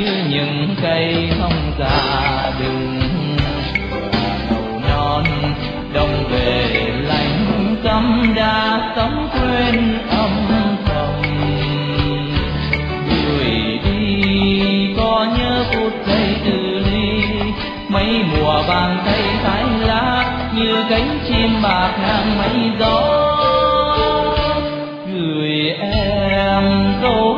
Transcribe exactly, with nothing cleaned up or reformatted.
như những cây thông già đường màu non đông về lạnh câm đã sống quên âm thầm. Người đi có nhớ phút giây từ ly, mấy mùa vàng thay thái lá như cánh chim bạc ngang mây gió. Gửi em câu